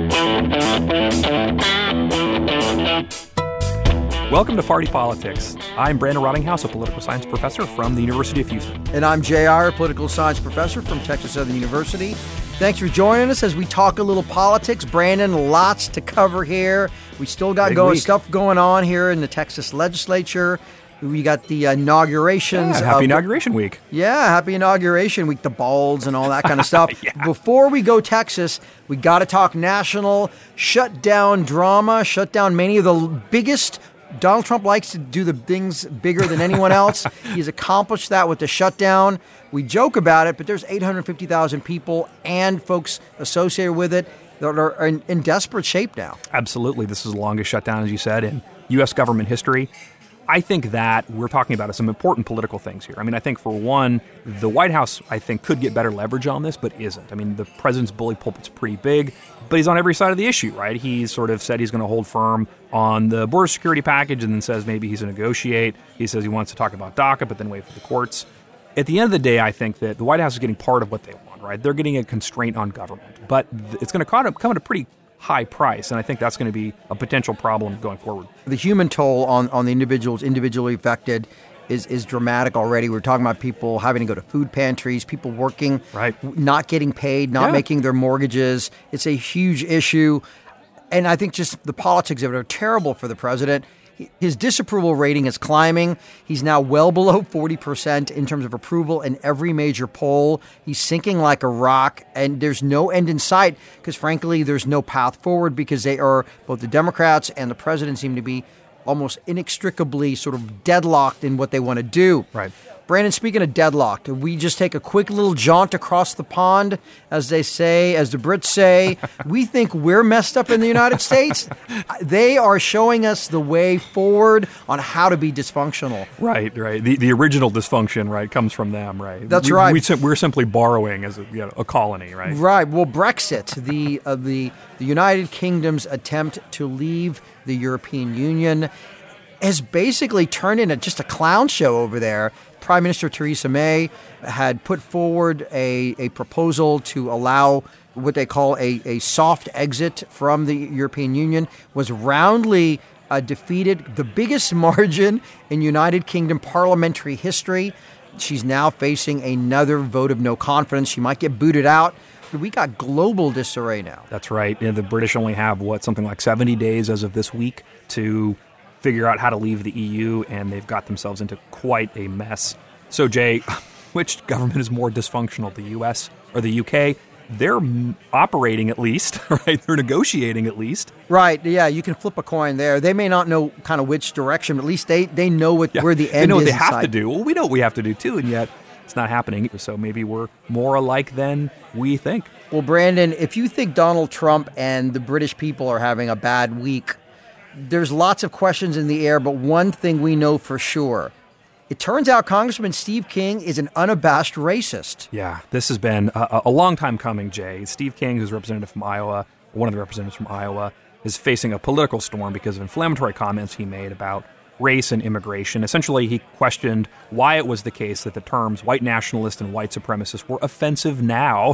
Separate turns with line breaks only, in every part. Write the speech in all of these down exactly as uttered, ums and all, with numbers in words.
Welcome to Party Politics. I'm Brandon Rottinghouse, a political science professor from the University of Houston.
And I'm J R, a political science professor from Texas Southern University. Thanks for joining us as we talk a little politics. Brandon, lots to cover here. We still got going, stuff going on here in the Texas legislature. We got the inaugurations.
Yeah, happy
of,
inauguration week.
Yeah, happy inauguration week, the balls and all that kind of stuff.
Yeah.
Before we go Texas, we got to talk national shutdown drama, shut down many of the biggest. Donald Trump likes to do the things bigger than anyone else. He's accomplished that with the shutdown. We joke about it, but there's eight hundred fifty thousand people and folks associated with it that are in, in desperate shape now.
Absolutely. This is the longest shutdown, as you said, in U S government history. I think that we're talking about some important political things here. I mean, I think, for one, the White House, I think, could get better leverage on this, but isn't. I mean, the president's bully pulpit's pretty big, but he's on every side of the issue, right? He's sort of said he's going to hold firm on the border security package and then says maybe he's going to negotiate. He says he wants to talk about DACA, but then wait for the courts. At the end of the day, I think that the White House is getting part of what they want, right? They're getting a constraint on government, but it's going to come at a pretty high price, and I think that's going to be a potential problem going forward.
The human toll on, on the individuals individually affected is, is dramatic already. We're talking about people having to go to food pantries, people working,
right,
not getting paid, not
yeah.
making their mortgages. It's a huge issue, and I think just the politics of it are terrible for the president. His disapproval rating is climbing. He's now well below forty percent in terms of approval in every major poll. He's sinking like a rock, and there's no end in sight because, frankly, there's no path forward because they are, both the Democrats and the president seem to be almost inextricably sort of deadlocked in what they want to do.
Right.
Brandon, speaking of deadlocked, we just take a quick little jaunt across the pond, as they say, as the Brits say. We think we're messed up in the United States. They are showing us the way forward on how to be dysfunctional.
Right, right. The the original dysfunction, right, comes from them, right?
That's
we,
right.
We, we're simply borrowing as a, you know, a colony, right?
Right. Well, Brexit, the uh, the the United Kingdom's attempt to leave the European Union, has basically turned into just a clown show over there. Prime Minister Theresa May had put forward a, a proposal to allow what they call a, a soft exit from the European Union, was roundly uh, defeated, the biggest margin in United Kingdom parliamentary history. She's now facing another vote of no confidence. She might get booted out. We got global disarray now.
That's right. And the British only have, what, something like seventy days as of this week to figure out how to leave the E U, and they've got themselves into quite a mess. So, Jay, which government is more dysfunctional, the U S or the U K? They're operating at least, right? They're negotiating at least.
Right, yeah, you can flip a coin there. They may not know kind of which direction, but at least they, they know what
yeah,
where the end is.
They know what they
inside.
have to do. Well, we know what we have to do, too, and yet it's not happening. So maybe we're more alike than we think.
Well, Brandon, if you think Donald Trump and the British people are having a bad week, there's lots of questions in the air, but one thing we know for sure. It turns out Congressman Steve King is an unabashed racist.
Yeah, this has been a, a long time coming, Jay. Steve King, who's a representative from Iowa, one of the representatives from Iowa, is facing a political storm because of inflammatory comments he made about race and immigration. Essentially, he questioned why it was the case that the terms white nationalist and white supremacist were offensive now.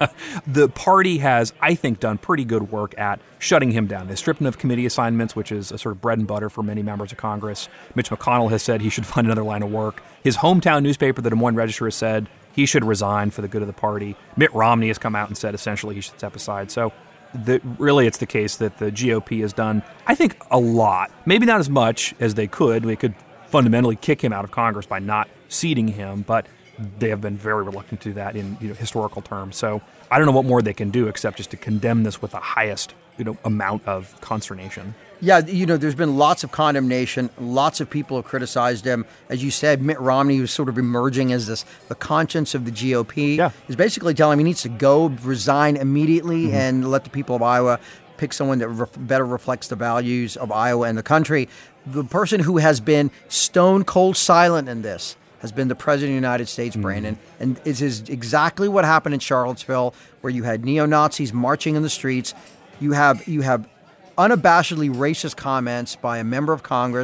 The party has, I think, done pretty good work at shutting him down. They stripped him of committee assignments, which is a sort of bread and butter for many members of Congress. Mitch McConnell has said he should find another line of work. His hometown newspaper, the Des Moines Register, has said he should resign for the good of the party. Mitt Romney has come out and said essentially he should step aside. So that really it's the case that the G O P has done, I think, a lot. Maybe not as much as they could. They could fundamentally kick him out of Congress by not seating him, but they have been very reluctant to do that in, you know, historical terms. So I don't know what more they can do except just to condemn this with the highest, you know, amount of consternation.
Yeah, you know, there's been lots of condemnation. Lots of people have criticized him. As you said, Mitt Romney, who's sort of emerging as this the conscience of the G O P,
yeah.
is basically telling him he needs to go, resign immediately,
mm-hmm.
and let the people of Iowa pick someone that re- better reflects the values of Iowa and the country. The person who has been stone cold silent in this has been the President of the United States, Brandon. Mm-hmm. And this is exactly what happened in Charlottesville, where you had neo-Nazis marching in the streets. You have you have unabashedly racist comments by a member of Congress.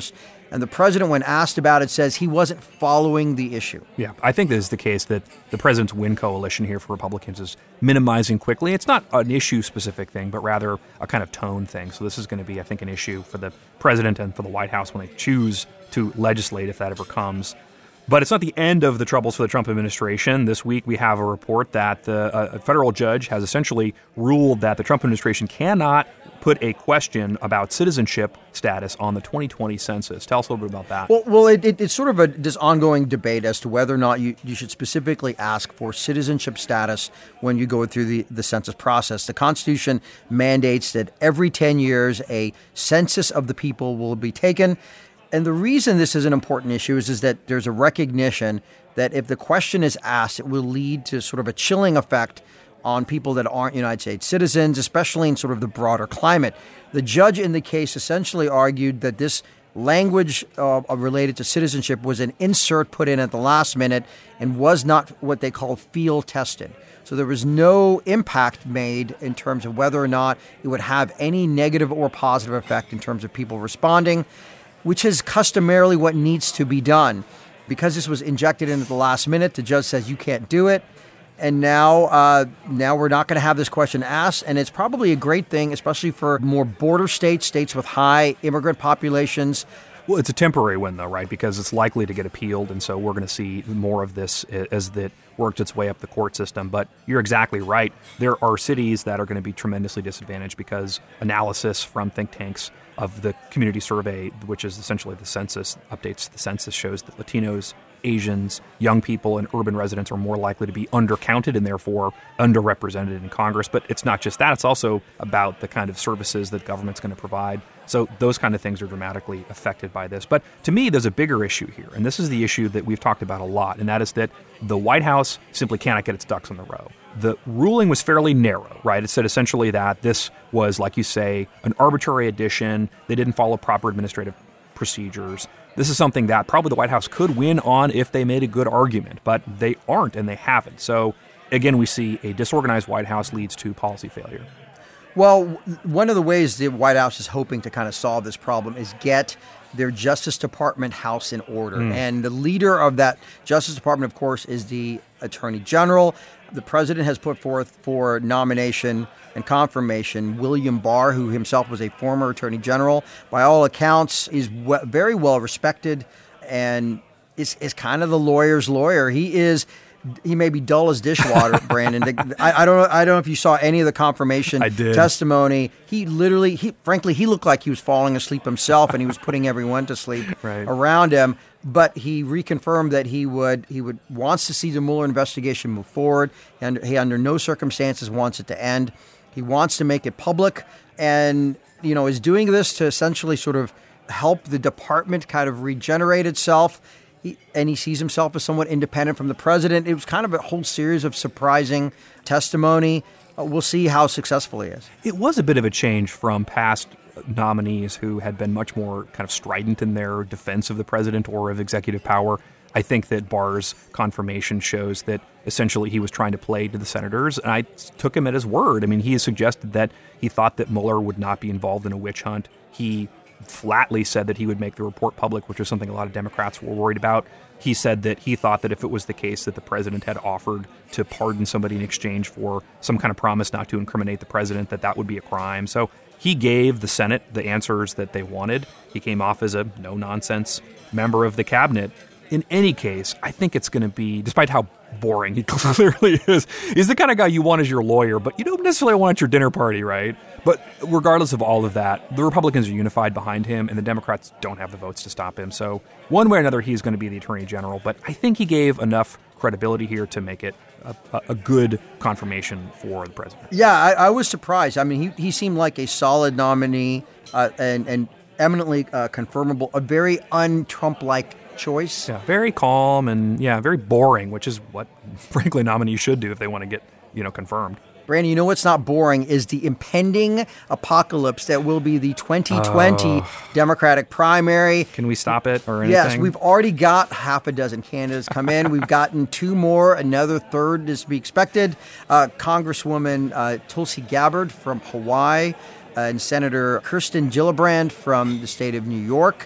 And the president, when asked about it, says he wasn't following the issue.
Yeah, I think this is the case that the president's win coalition here for Republicans is minimizing quickly. It's not an issue-specific thing, but rather a kind of tone thing. So this is going to be, I think, an issue for the president and for the White House when they choose to legislate, if that ever comes. But it's not the end of the troubles for the Trump administration. This week we have a report that the, uh, a federal judge has essentially ruled that the Trump administration cannot put a question about citizenship status on the twenty twenty census. Tell us a little bit about that.
Well, well it, it, it's sort of a, this ongoing debate as to whether or not you, you should specifically ask for citizenship status when you go through the, the census process. The Constitution mandates that every ten years a census of the people will be taken. And the reason this is an important issue is, is that there's a recognition that if the question is asked, it will lead to sort of a chilling effect on people that aren't United States citizens, especially in sort of the broader climate. The judge in the case essentially argued that this language uh, related to citizenship was an insert put in at the last minute and was not what they call field tested. So there was no impact made in terms of whether or not it would have any negative or positive effect in terms of people responding, which is customarily what needs to be done. Because this was injected in at the last minute, the judge says you can't do it. And now uh, now we're not going to have this question asked. And it's probably a great thing, especially for more border states, states with high immigrant populations.
Well, it's a temporary win, though, right? Because it's likely to get appealed. And so we're going to see more of this as that worked its way up the court system. But you're exactly right. There are cities that are going to be tremendously disadvantaged because analysis from think tanks of the community survey, which is essentially the census, updates the census, shows that Latinos, Asians, young people, and urban residents are more likely to be undercounted and therefore underrepresented in Congress. But it's not just that. It's also about the kind of services that government's going to provide. So those kind of things are dramatically affected by this. But to me, there's a bigger issue here. And this is the issue that we've talked about a lot. And that is that the White House simply cannot get its ducks in the row. The ruling was fairly narrow, right? It said essentially that this was, like you say, an arbitrary addition. They didn't follow proper administrative procedures. This is something that probably the White House could win on if they made a good argument, but they aren't and they haven't. So again, we see a disorganized White House leads to policy failure.
Well, one of the ways the White House is hoping to kind of solve this problem is get their Justice Department house in order. Mm. And the leader of that Justice Department, of course, is the Attorney General. The president has put forth for nomination and confirmation William Barr, who himself was a former Attorney General. By all accounts, is w- very well respected and is, is kind of the lawyer's lawyer. He is... He may be dull as dishwater, Brandon. I, I don't know. I don't know if you saw any of the confirmation
I did.
testimony. He literally, he frankly, he looked like he was falling asleep himself, and he was putting everyone to sleep
right.
around him. But he reconfirmed that he would, he would wants to see the Mueller investigation move forward, and he under no circumstances wants it to end. He wants to make it public, and you know is doing this to essentially sort of help the department kind of regenerate itself. He, and he sees himself as somewhat independent from the president. It was kind of a whole series of surprising testimony. Uh, we'll see how successful he is.
It was a bit of a change from past nominees who had been much more kind of strident in their defense of the president or of executive power. I think that Barr's confirmation shows that essentially he was trying to play to the senators, and I took him at his word. I mean, he has suggested that he thought that Mueller would not be involved in a witch hunt. He flatly said that he would make the report public, which was something a lot of Democrats were worried about. He said that he thought that if it was the case that the president had offered to pardon somebody in exchange for some kind of promise not to incriminate the president, that that would be a crime. So he gave the Senate the answers that they wanted. He came off as a no-nonsense member of the cabinet. In any case, I think it's going to be, despite how boring he clearly is, he's the kind of guy you want as your lawyer, but you don't necessarily want at your dinner party, right? But regardless of all of that, the Republicans are unified behind him, and the Democrats don't have the votes to stop him. So one way or another, he's going to be the Attorney General. But I think he gave enough credibility here to make it a, a good confirmation for the president.
Yeah, I, I was surprised. I mean, he, he seemed like a solid nominee uh, and, and eminently uh, confirmable, a very un-Trump-like choice.
Yeah, very calm and, yeah, very boring, which is what, frankly, nominees should do if they want to get, you know, confirmed.
Brandon, you know what's not boring is the impending apocalypse that will be the twenty twenty uh, Democratic primary.
Can we stop it or anything?
Yes, we've already got half a dozen candidates come in. We've gotten two more. Another third is to be expected. Uh, Congresswoman uh, Tulsi Gabbard from Hawaii uh, and Senator Kirsten Gillibrand from the state of New York.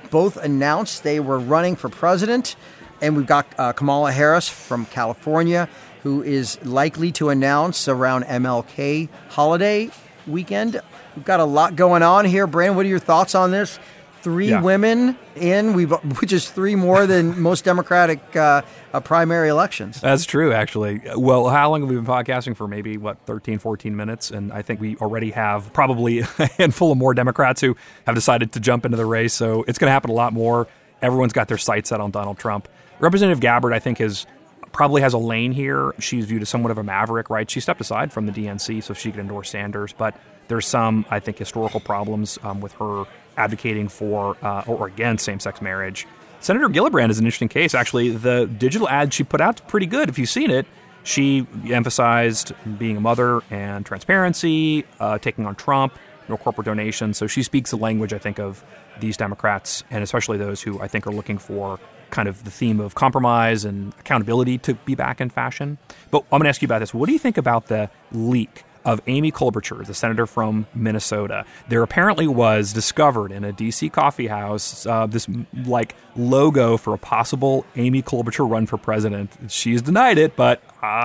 both announced they were running for president. And we've got uh, Kamala Harris from California, who is likely to announce around M L K holiday weekend. We've got a lot going on here. Brandon, what are your thoughts on this? Three yeah. women in, we've which is three more than most Democratic uh, uh, primary elections.
That's true, actually. Well, how long have we been podcasting for? Maybe, what, thirteen, fourteen minutes? And I think we already have probably a handful of more Democrats who have decided to jump into the race. So it's going to happen a lot more. Everyone's got their sights set on Donald Trump. Representative Gabbard, I think, is probably has a lane here. She's viewed as somewhat of a maverick, right? She stepped aside from the D N C so she could endorse Sanders. But there's some, I think, historical problems um, with her advocating for uh, or against same-sex marriage. Senator Gillibrand is an interesting case. Actually, the digital ad she put out is pretty good. If you've seen it, she emphasized being a mother and transparency, uh, taking on Trump, no corporate donations. So she speaks the language, I think, of these Democrats, and especially those who I think are looking for kind of the theme of compromise and accountability to be back in fashion. But I'm going to ask you about this. What do you think about the leak of Amy Klobuchar, the senator from Minnesota? There apparently was discovered in a D C coffee house uh, this like logo for a possible Amy Klobuchar run for president. She's denied it, but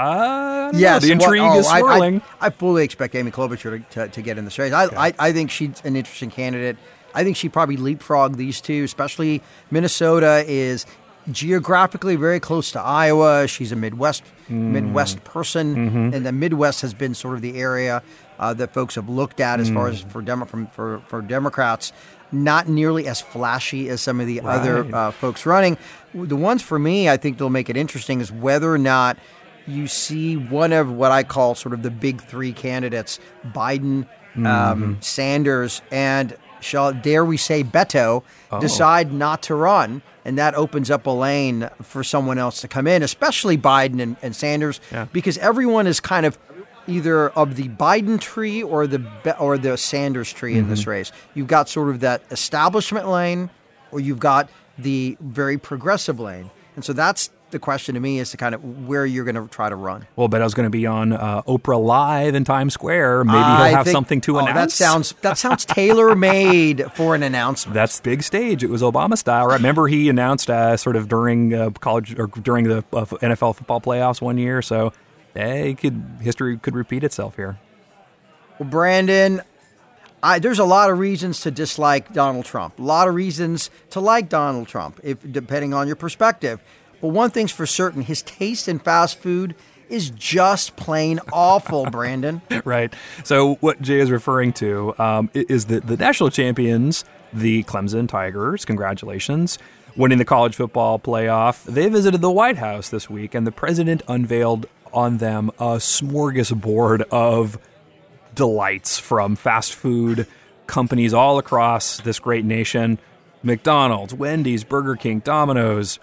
uh,
yes,
know, the intrigue
well, oh,
is swirling.
I, I, I fully expect Amy Klobuchar to, to, to get in this race. I, okay. I, I think she's an interesting candidate. I think she probably leapfrogged these two, especially Minnesota is geographically very close to Iowa. She's a Midwest mm. Midwest person, mm-hmm. and the Midwest has been sort of the area uh, that folks have looked at as mm. far as for, Demo- from, for for Democrats. Not nearly as flashy as some of the right. other uh, folks running. The ones for me, I think, that'll make it interesting is whether or not you see one of what I call sort of the big three candidates: Biden, mm-hmm. um, Sanders, and shall dare we say Beto, oh. decide not to run, and that opens up a lane for someone else to come in, especially Biden and, and Sanders, yeah. because everyone is kind of either of the Biden tree or the or the Sanders tree mm-hmm. in this race. You've got sort of that establishment lane, or you've got the very progressive lane, and so that's the question to me is to kind of where you're going to try to run.
Well, Beto's going to be on uh, Oprah Live in Times Square. Maybe he'll have think, something to
oh,
announce.
That sounds that sounds tailor-made for an announcement.
That's big stage. It was Obama style, right? Remember he announced uh, sort of during uh, college or during the uh, N F L football playoffs one year. So, hey, could history could repeat itself here.
Well, Brandon, I, there's a lot of reasons to dislike Donald Trump. A lot of reasons to like Donald Trump, if depending on your perspective. But one thing's for certain, his taste in fast food is just plain awful, Brandon.
Right. So what Jay is referring to um, is that the national champions, the Clemson Tigers, congratulations, winning the college football playoff. They visited the White House this week, and the president unveiled on them a smorgasbord of delights from fast food companies all across this great nation. McDonald's, Wendy's, Burger King, Domino's.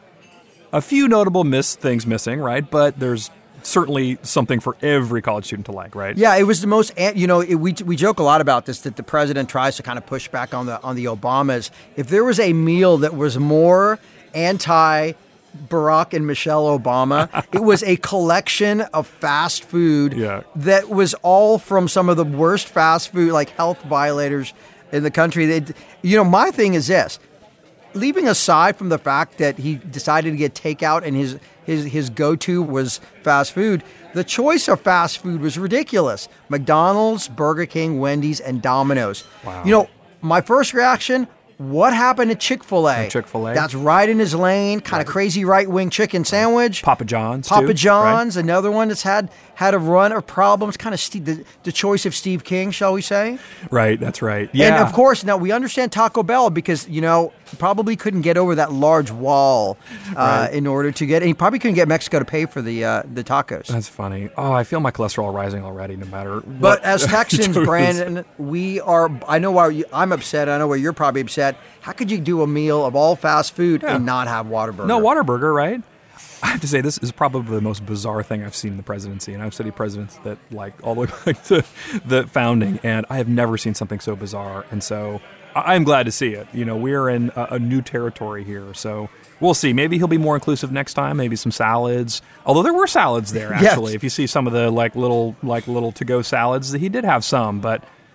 A few notable miss things missing, right? But there's certainly something for every college student to like, right?
Yeah, it was the most, you know, it, we we joke a lot about this, that the president tries to kind of push back on the on the Obamas. If there was a meal that was more anti Barack and Michelle Obama, it was a collection of fast food
yeah.
that was all from some of the worst fast food, like health violators in the country. They, you know, my thing is this. Leaving aside from the fact that he decided to get takeout and his, his, his go-to was fast food, the choice of fast food was ridiculous. McDonald's, Burger King, Wendy's, and Domino's.
Wow.
You know, my first reaction, what happened to Chick-fil-A?
Chick-fil-A.
That's right in his lane, kind of right. crazy right-wing chicken sandwich.
Papa John's,
Papa
too,
John's,
right?
Another one that's had, had a run of problems, kind of Steve, the, the choice of Steve King, shall we say?
Right, that's right. Yeah.
And, of course, now we understand Taco Bell because, you know, he probably couldn't get over that large wall uh, right. in order to get, and he probably couldn't get Mexico to pay for the uh, the tacos.
That's funny. Oh, I feel my cholesterol rising already, no matter what.
But as Texans, Brandon, we are, I know why you, I'm upset. I know why you're probably upset. How could you do a meal of all fast food yeah. and not have Whataburger?
No, Whataburger, right? I have to say, this is probably the most bizarre thing I've seen in the presidency, and I've studied presidents that, like, all the way back to the founding, and I have never seen something so bizarre, and so I'm glad to see it. You know, we're in a, a new territory here, so we'll see. Maybe he'll be more inclusive next time, maybe some salads, although there were salads there, actually. Yes. If you see some of the, like, little like little to-go salads, he did have some, but,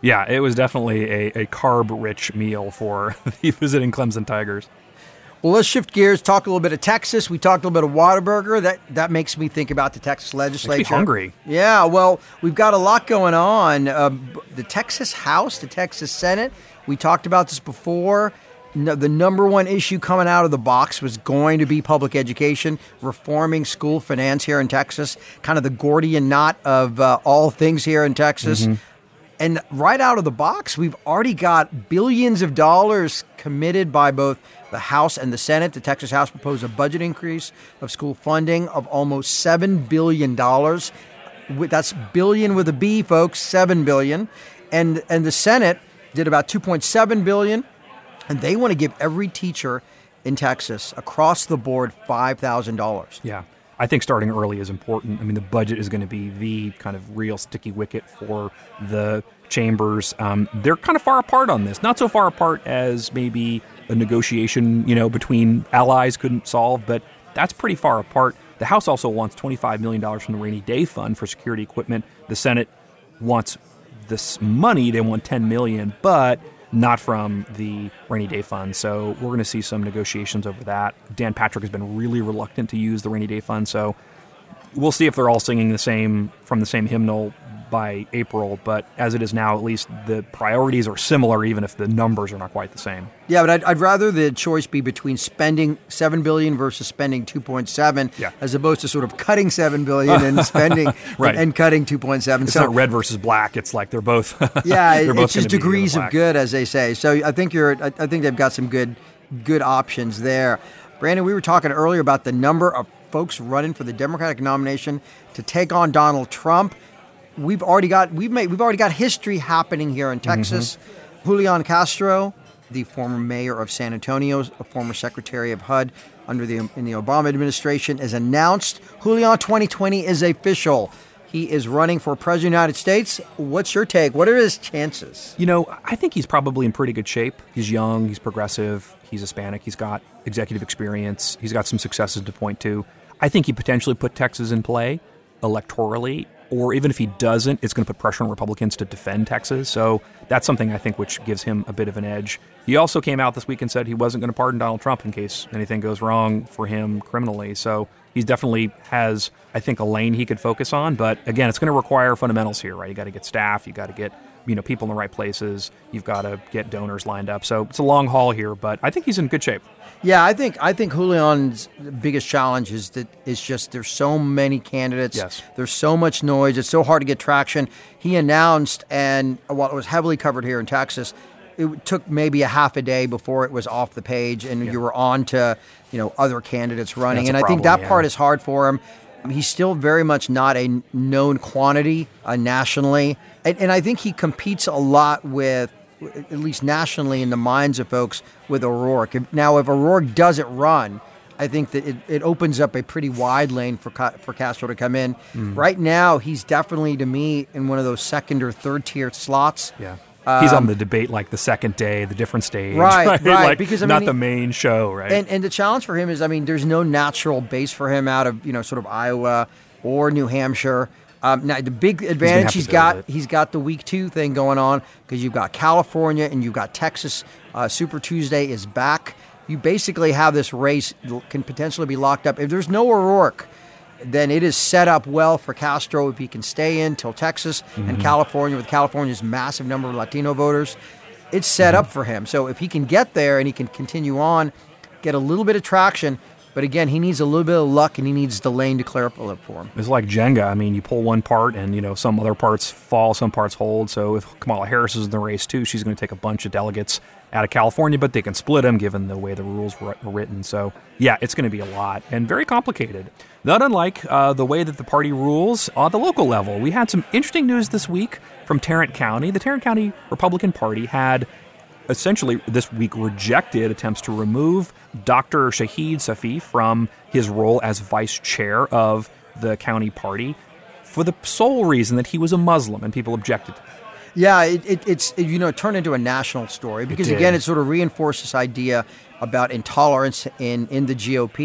Yeah, it was definitely a, a carb-rich meal for the visiting Clemson Tigers.
Well, let's shift gears, talk a little bit of Texas. We talked a little bit of Whataburger. That that makes me think about the Texas legislature.
Makes me hungry.
Yeah, well, we've got a lot going on. Uh, the Texas House, the Texas Senate, we talked about this before. No, the number one issue coming out of the box was going to be public education, reforming school finance here in Texas, kind of the Gordian knot of uh, all things here in Texas. Mm-hmm. And right out of the box, we've already got billions of dollars committed by both the House and the Senate. The Texas House proposed a budget increase of school funding of almost seven billion dollars. That's billion with a B, folks, seven billion dollars. And, and the Senate did about two point seven billion dollars. And they want to give every teacher in Texas across the board five thousand dollars.
Yeah. I think starting early is important. I mean, the budget is going to be the kind of real sticky wicket for the chambers. Um, they're kind of far apart on this. Not so far apart as maybe a negotiation, you know, between allies couldn't solve, but that's pretty far apart. The House also wants twenty-five million dollars from the rainy day fund for security equipment. The Senate wants this money. They want ten million dollars, but not from the rainy day fund. So we're going to see some negotiations over that. Dan Patrick has been really reluctant to use the rainy day fund. So we'll see if they're all singing the same from the same hymnal by April. But as it is now, at least the priorities are similar, even if the numbers are not quite the same.
Yeah, but I'd, I'd rather the choice be between spending seven billion dollars versus spending two point seven,
yeah.
as opposed to sort of cutting seven billion dollars and spending
right.
and, and cutting two point seven.
It's
so,
not red versus black. It's like they're both.
yeah,
they're both
it's just degrees of good, as they say. So I think you're. I, I think they've got some good, good options there. Brandon, we were talking earlier about the number of folks running for the Democratic nomination to take on Donald Trump. We've already got we've made we've already got history happening here in Texas. Mm-hmm. Julian Castro, the former mayor of San Antonio, a former secretary of H U D under the in the Obama administration, has announced Julian twenty twenty is official. He is running for president of the United States. What's your take? What are his chances?
You know, I think he's probably in pretty good shape. He's young, he's progressive, he's Hispanic, he's got executive experience, he's got some successes to point to. I think he potentially put Texas in play electorally, or even if he doesn't, it's going to put pressure on Republicans to defend Texas. So that's something I think which gives him a bit of an edge. He also came out this week and said he wasn't going to pardon Donald Trump in case anything goes wrong for him criminally. So he definitely has, I think, a lane he could focus on. But again, it's going to require fundamentals here, right? You got to get staff, you got to get you know people in the right places, you've got to get donors lined up. So it's a long haul here, but I think he's in good shape.
Yeah, I think I think Julian's biggest challenge is that is just there's so many candidates.
Yes.
There's so much noise. It's so hard to get traction. He announced, and while it was heavily covered here in Texas, it took maybe a half a day before it was off the page, and yeah. you were on to you know other candidates running.
That's
and
a
I
problem,
think that
yeah.
part is hard for him. He's still very much not a known quantity uh, nationally, and, and I think he competes a lot with, at least nationally in the minds of folks, with O'Rourke. If, now, if O'Rourke doesn't run, I think that it, it opens up a pretty wide lane for for Castro to come in. Mm. Right now, he's definitely, to me, in one of those second or third tier slots.
Yeah. He's on the debate like the second day, the different stage.
Right,
right.
right.
Like,
because, I
not
mean,
the main show, right?
And, and the challenge for him is, I mean, there's no natural base for him out of, you know, sort of Iowa or New Hampshire. Um, now, the big advantage he's, he's got, he's got the week two thing going on because you've got California and you've got Texas. Uh, Super Tuesday is back. You basically have this race can potentially be locked up. If there's no O'Rourke, then it is set up well for Castro if he can stay in till Texas mm-hmm. and California with California's massive number of Latino voters. It's set mm-hmm. up for him. So if he can get there and he can continue on, get a little bit of traction, but again, he needs a little bit of luck and he needs the lane to clear up a little for him.
It's like Jenga. I mean, you pull one part and, you know, some other parts fall, some parts hold. So if Kamala Harris is in the race too, she's going to take a bunch of delegates out of California, but they can split them given the way the rules were written. So yeah, it's going to be a lot and very complicated. Not unlike uh, the way that the party rules on the local level. We had some interesting news this week from Tarrant County. The Tarrant County Republican Party had essentially this week rejected attempts to remove Doctor Shahid Safi from his role as vice chair of the county party for the sole reason that he was a Muslim, and people objected to that.
Yeah, it, it, it's, it, you know, it turned into a national story because, it again, it sort of reinforced this idea about intolerance in, in the G O P.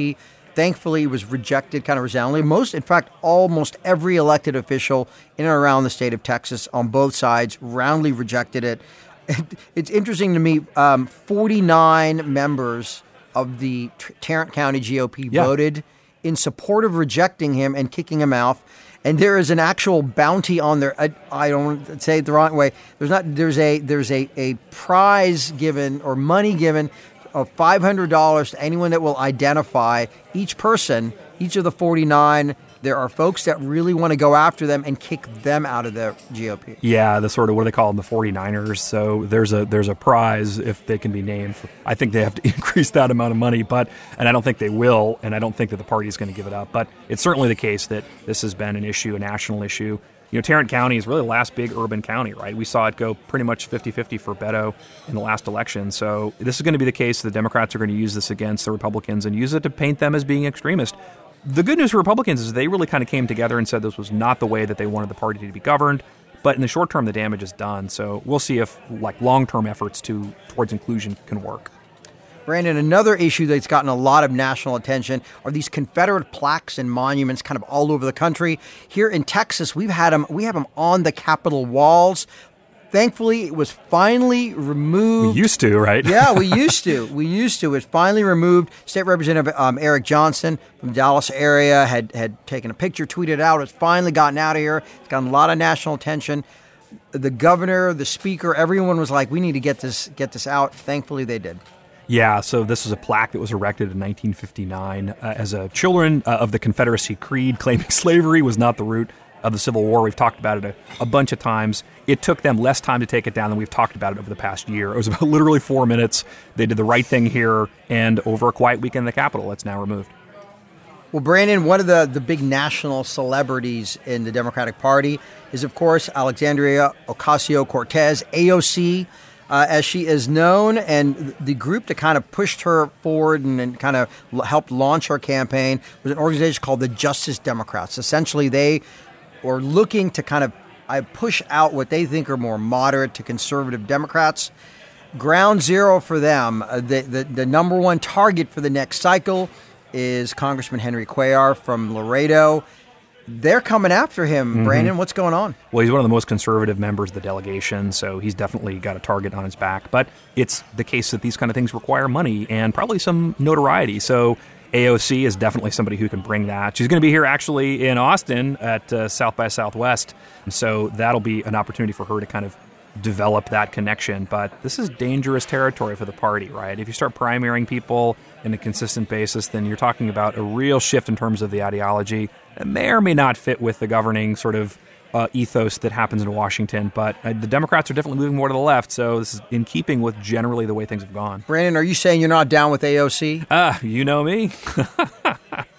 Thankfully, it was rejected kind of resoundingly. Most, in fact, almost every elected official in and around the state of Texas on both sides roundly rejected it. It's interesting to me, um, forty-nine members of the Tarrant County G O P
yeah.
voted in support of rejecting him and kicking him out. And there is an actual bounty on there. I, I don't say it the wrong way. There's not. There's a there's a, a prize given or money given of five hundred dollars to anyone that will identify each person, each of the forty-nine. There are folks that really want to go after them and kick them out of the G O P.
Yeah, the sort of, what do they call them, the forty-niners. So there's a there's a prize if they can be named. I think they have to increase that amount of money, but and I don't think they will, and I don't think that the party is going to give it up. But it's certainly the case that this has been an issue, a national issue. You know, Tarrant County is really the last big urban county, right? We saw it go pretty much fifty-fifty for Beto in the last election. So this is going to be the case. The Democrats are going to use this against the Republicans and use it to paint them as being extremist. The good news for Republicans is they really kind of came together and said this was not the way that they wanted the party to be governed. But in the short term, the damage is done. So we'll see if like long-term efforts to towards inclusion can work.
Brandon, another issue that's gotten a lot of national attention are these Confederate plaques and monuments kind of all over the country. Here in Texas, we've had them, we have them on the Capitol walls. Thankfully, it was finally removed.
We used to, right?
Yeah, we used to. We used to. It was finally removed. State Representative um, Eric Johnson from the Dallas area had, had taken a picture, tweeted it out. It's finally gotten out of here. It's gotten a lot of national attention. The governor, the speaker, everyone was like, we need to get this get this out. Thankfully, they did.
Yeah, so this is a plaque that was erected in nineteen fifty-nine uh, as a children uh, of the Confederacy Creed, claiming slavery was not the root of the Civil War. We've talked about it a, a bunch of times. It took them less time to take it down than we've talked about it over the past year. It was about literally four minutes. They did the right thing here, and over a quiet weekend in the Capitol, it's now removed.
Well, Brandon, one of the, the big national celebrities in the Democratic Party is, of course, Alexandria Ocasio-Cortez, A O C, uh, as she is known, and the group that kind of pushed her forward and, and kind of helped launch her campaign was an organization called the Justice Democrats. Essentially, they were looking to kind of uh, push out what they think are more moderate to conservative Democrats. Ground zero for them, uh, the, the, the number one target for the next cycle is Congressman Henry Cuellar from Laredo. They're coming after him. Mm-hmm. Brandon, what's going on?
Well, he's one of the most conservative members of the delegation, so he's definitely got a target on his back. But it's the case that these kind of things require money and probably some notoriety. So A O C is definitely somebody who can bring that. She's going to be here actually in Austin at uh, South by Southwest. So that'll be an opportunity for her to kind of develop that connection. But this is dangerous territory for the party, right? If you start primarying people in a consistent basis, then you're talking about a real shift in terms of the ideology that may or may not fit with the governing sort of uh, ethos that happens in Washington. But uh, the Democrats are definitely moving more to the left, so this is in keeping with generally the way things have gone.
Brandon, are you saying you're not down with A O C?
Ah, uh, you know me. uh,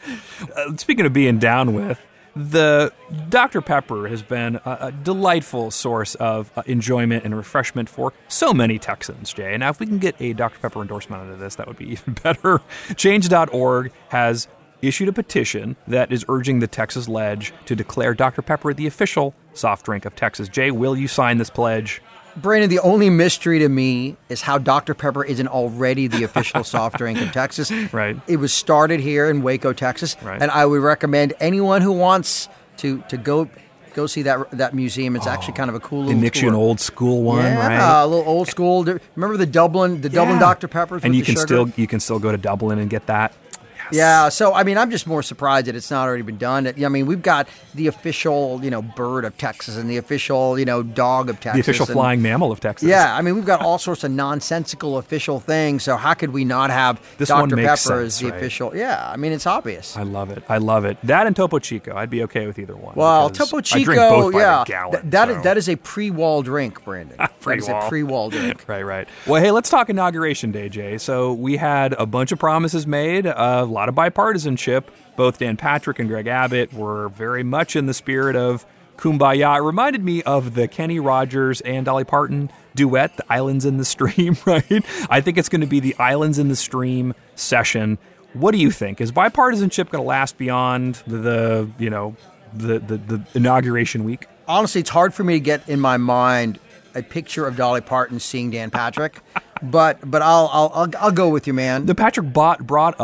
speaking of being down with, the Doctor Pepper has been a, a delightful source of uh, enjoyment and refreshment for so many Texans, Jay. Now, if we can get a Doctor Pepper endorsement out of this, that would be even better. Change dot org has issued a petition that is urging the Texas Ledge to declare Doctor Pepper the official soft drink of Texas. Jay, will you sign this pledge?
Brandon, the only mystery to me is how Doctor Pepper isn't already the official soft drink of Texas.
Right.
It was started here in Waco, Texas,
right.
And I would recommend anyone who wants to to go go see that that museum. It's oh, actually kind of a cool little
It makes
tour.
you an old school one,
yeah,
right?
Yeah, a little old school. Remember the Dublin the
yeah.
Dublin Doctor Peppers
and
with
you
the
can
sugar?
still you can still go to Dublin and get that.
Yeah, so, I mean, I'm just more surprised that it's not already been done. I mean, we've got the official, you know, bird of Texas and the official, you know, dog of Texas.
The official
and,
flying mammal of Texas.
Yeah, I mean, we've got all sorts of nonsensical official things, so how could we not have
this
Doctor
Pepper
sense,
as
the
right?
official? Yeah, I mean, it's obvious.
I love it. I love it. That and Topo Chico. I'd be okay with either one.
Well, Topo Chico,
I drink both by
yeah,
the gallon,
th- that,
so.
is, that is a pre-wall drink, Brandon. That is a pre-wall drink.
Right, right. Well, hey, let's talk Inauguration Day, Jay. So we had a bunch of promises made, uh, a lot of bipartisanship. Both Dan Patrick and Greg Abbott were very much in the spirit of Kumbaya. It reminded me of the Kenny Rogers and Dolly Parton duet, The Islands in the Stream, right? I think it's going to be the Islands in the Stream session. What do you think? Is bipartisanship going to last beyond the, you know, the, the, the inauguration week?
Honestly, it's hard for me to get in my mind a picture of Dolly Parton seeing Dan Patrick, but but I'll, I'll I'll I'll go with you, man.
The Patrick bought, brought up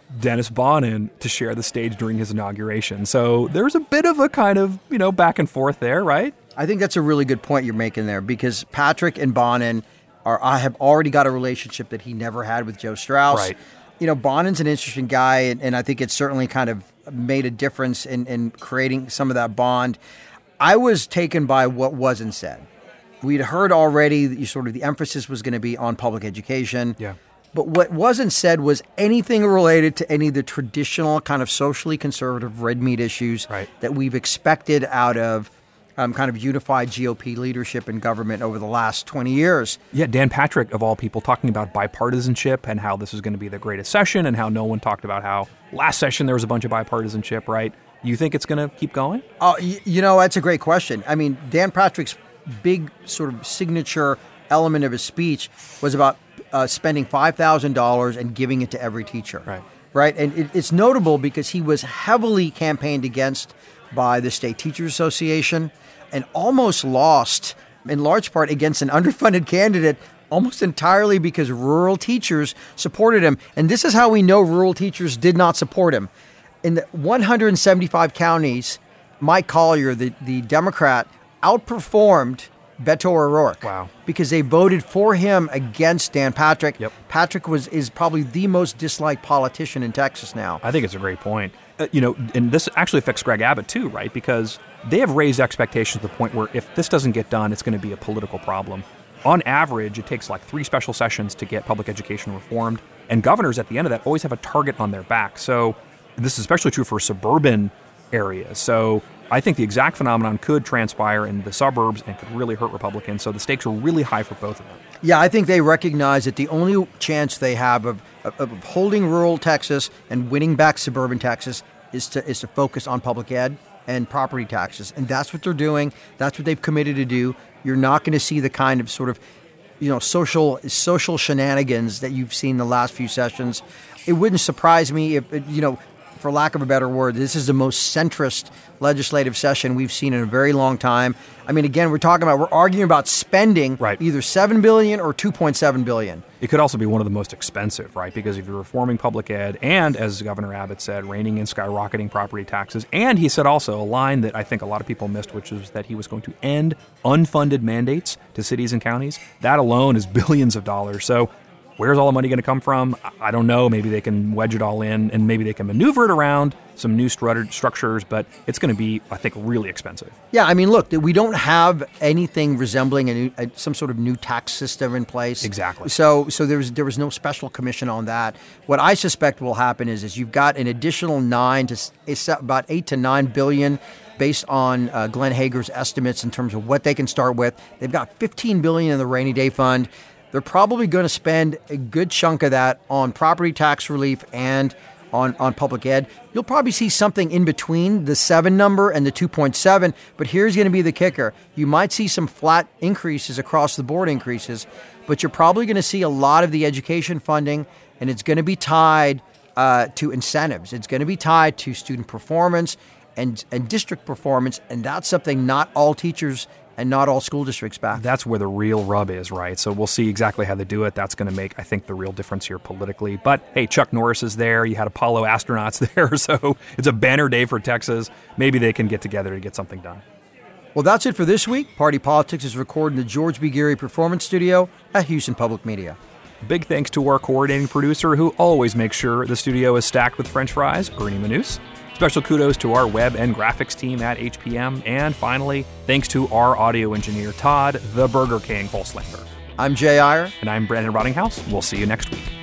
Dennis Bonnen to share the stage during his inauguration. So there's a bit of a kind of, you know, back and forth there, right?
I think that's a really good point you're making there, because Patrick and Bonnen are I have already got a relationship that he never had with Joe Strauss.
Right.
You know, Bonnen's an interesting guy, and, and I think it's certainly kind of made a difference in, in creating some of that bond. I was taken by what wasn't said. We'd heard already that you sort of the emphasis was going to be on public education.
Yeah.
But what wasn't said was anything related to any of the traditional kind of socially conservative red meat issues
right.
that we've expected out of um, kind of unified G O P leadership in government over the last twenty years.
Yeah, Dan Patrick, of all people, talking about bipartisanship and how this is going to be the greatest session, and how no one talked about how last session there was a bunch of bipartisanship, right? You think it's going to keep going?
Oh, y- you know, that's a great question. I mean, Dan Patrick's big sort of signature element of his speech was about uh, spending five thousand dollars and giving it to every teacher.
Right.
Right. And it, it's notable because he was heavily campaigned against by the State Teachers Association and almost lost in large part against an underfunded candidate almost entirely because rural teachers supported him. And this is how we know rural teachers did not support him. In the one hundred seventy-five counties, Mike Collier, the, the Democrat, outperformed Beto O'Rourke.
Wow.
Because they voted for him against Dan Patrick.
Yep.
Patrick was is probably the most disliked politician in Texas now.
I think it's a great point. Uh, you know, and this actually affects Greg Abbott too, right? Because they have raised expectations to the point where if this doesn't get done, it's going to be a political problem. On average, it takes like three special sessions to get public education reformed, and governors at the end of that always have a target on their back. So this is especially true for suburban areas. So I think the exact phenomenon could transpire in the suburbs and could really hurt Republicans. So the stakes are really high for both of them.
Yeah, I think they recognize that the only chance they have of, of, of holding rural Texas and winning back suburban Texas is to is to focus on public ed and property taxes. And that's what they're doing. That's what they've committed to do. You're not going to see the kind of sort of, you know, social social shenanigans that you've seen the last few sessions. It wouldn't surprise me if, you know, for lack of a better word, this is the most centrist legislative session we've seen in a very long time. I mean, again, we're talking about, we're arguing about spending
right.
either seven billion dollars or two point seven billion dollars.
It could also be one of the most expensive, right? Because if you're reforming public ed and, as Governor Abbott said, reining in skyrocketing property taxes, and he said also a line that I think a lot of people missed, which was that he was going to end unfunded mandates to cities and counties. That alone is billions of dollars. So where's all the money going to come from? I don't know. Maybe they can wedge it all in, and maybe they can maneuver it around some new stru- structures, but it's going to be, I think, really expensive.
Yeah, I mean, look, we don't have anything resembling a new, a, some sort of new tax system in place.
Exactly.
So so there was, there was no special commission on that. What I suspect will happen is, is you've got an additional nine to it's about eight to nine billion based on uh, Glenn Hager's estimates in terms of what they can start with. They've got fifteen billion in the rainy day fund. They're probably going to spend a good chunk of that on property tax relief and on, on public ed. You'll probably see something in between the seven number and the two point seven, but here's going to be the kicker. You might see some flat increases across the board increases, but you're probably going to see a lot of the education funding, and it's going to be tied uh, to incentives. It's going to be tied to student performance and, and district performance, and that's something not all teachers and not all school districts back.
That's where the real rub is, right? So we'll see exactly how they do it. That's going to make, I think, the real difference here politically. But hey, Chuck Norris is there. You had Apollo astronauts there. So it's a banner day for Texas. Maybe they can get together to get something done.
Well, that's it for this week. Party Politics is recorded in the George B. Geary Performance Studio at Houston Public Media.
Big thanks to our coordinating producer who always makes sure the studio is stacked with French fries, Ernie Manous. Special kudos to our web and graphics team at H P M. And finally, thanks to our audio engineer, Todd, the Burger King Volslander.
I'm Jay Iyer.
And I'm Brandon Rottinghouse. We'll see you next week.